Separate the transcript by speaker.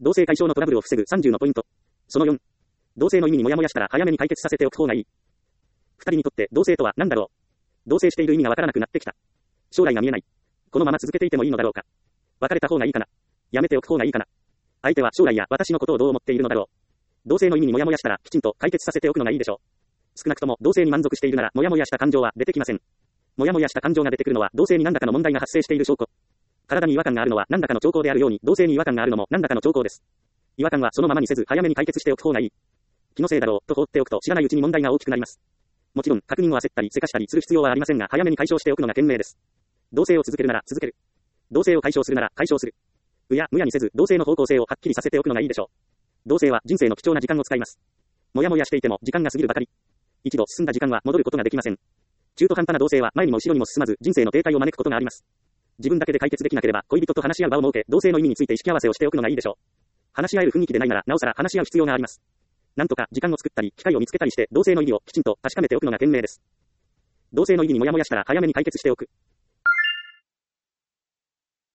Speaker 1: 同性解消のトラブルを防ぐ30のポイント。その4。同性の意味にモヤモヤしたら早めに解決させておく方がいい。二人にとって同性とは何だろう。同棲している意味がわからなくなってきた。将来が見えない。このまま続けていてもいいのだろうか。別れた方がいいかな。やめておく方がいいかな。相手は将来や私のことをどう思っているのだろう。同性の意味にモヤモヤしたらきちんと解決させておくのがいいでしょう。少なくとも同性に満足しているならモヤモヤした感情は出てきません。モヤモヤした感情が出てくるのは同性に何らかの問題が発生している証拠。体に違和感があるのは何らかの兆候であるように同性に違和感があるのも何らかの兆候です。違和感はそのままにせず早めに解決しておく方がいい。気のせいだろうと放っておくと知らないうちに問題が大きくなります。もちろん確認を焦ったりせかしたりする必要はありませんが早めに解消しておくのが賢明です。同性を続けるなら続ける。同性を解消するなら解消する。うやむやにせず同性の方向性をはっきりさせておくのがいいでしょう。同性は人生の貴重な時間を使います。もやもやしていても時間が過ぎるばかり。一度進んだ時間は戻ることができません。中途半端な同性は前にも後ろにも進まず人生の停滞を招くことがあります。自分だけで解決できなければ恋人と話し合う場を設け同性の意味について意識合わせをしておくのがいいでしょう。話し合える雰囲気でないならなおさら話し合う必要があります。なんとか時間を作ったり機会を見つけたりして同性の意義をきちんと確かめておくのが賢明です。同性の意義にモヤモヤしたら早めに解決しておく。